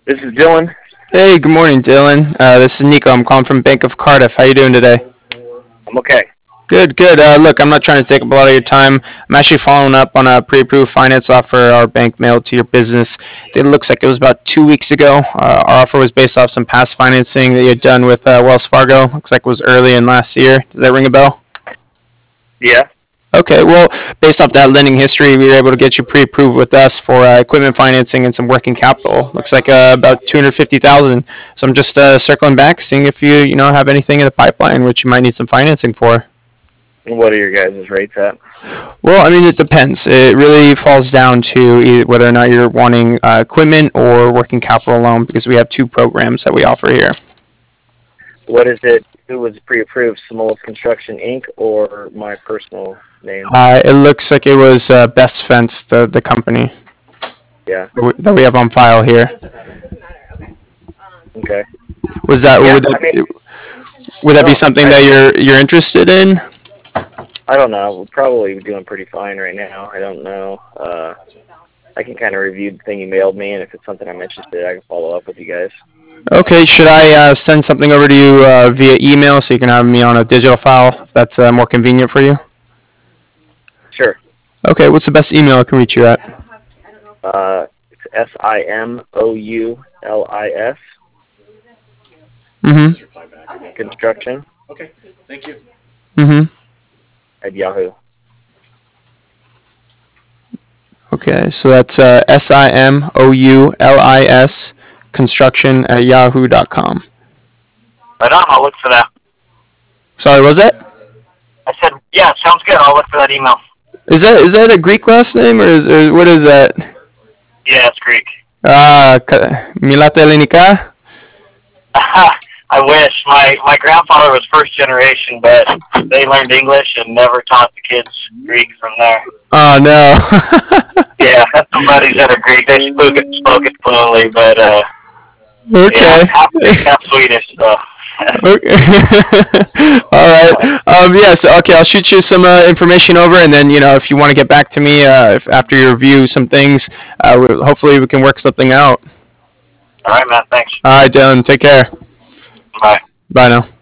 This is Dylan. Hey, good morning, Dylan. This is Nico. I'm calling from Bank of Cardiff. How you doing today? I'm okay. Good, good. Look, I'm not trying to take up a lot of your time. I'm actually following up on a pre-approved finance offer our bank mailed to your business. It looks like it was about 2 weeks ago. Our offer was based off some past financing that you had done with Wells Fargo. Looks like it was early in last year. Does that ring a bell? Yeah. Okay, well, based off that lending history, we were able to get you pre-approved with us for equipment financing and some working capital. Looks like about 250,000. So I'm just circling back, seeing if you have anything in the pipeline which you might need some financing for. What are your guys' rates at? Well, I mean, it depends. It really falls down to whether or not you're wanting equipment or working capital loan, because we have two programs that we offer here. What is it? Who was pre-approved? Simoles Construction Inc. or my personal name? It looks like it was Best Fence, the company Yeah. that we have on file here. Okay. Was that Yeah. would that be No, something that you're interested in? I don't know. We're probably doing pretty fine right now. I don't know. I can kind of review the thing you mailed me, and if it's something I'm interested in, I can follow up with you guys. Okay, should I send something over to you via email so you can have me on a digital file if that's more convenient for you? Sure. Okay, what's the best email I can reach you at? It's Simoulis Mm-hmm. construction Mm-hmm. at Yahoo. Okay, so that's Simoulis construction at yahoo.com. Right on. I'll look for that. Sorry, was that? I said, yeah, sounds good. I'll look for that email. Is that a Greek last name or what is that? Yeah, it's Greek. Milata Elinika? I wish. My grandfather was first generation, but they learned English and never taught the kids Greek from there. Oh no. Yeah, I have some buddies that are Greek. They spoke it fluently, but Okay. yeah, half Swedish. So. Okay. All right. Yeah. So okay, I'll shoot you some information over, and then if you want to get back to me after you review some things, hopefully we can work something out. All right, man. Thanks. All right, Dylan. Take care. Bye. Bye now.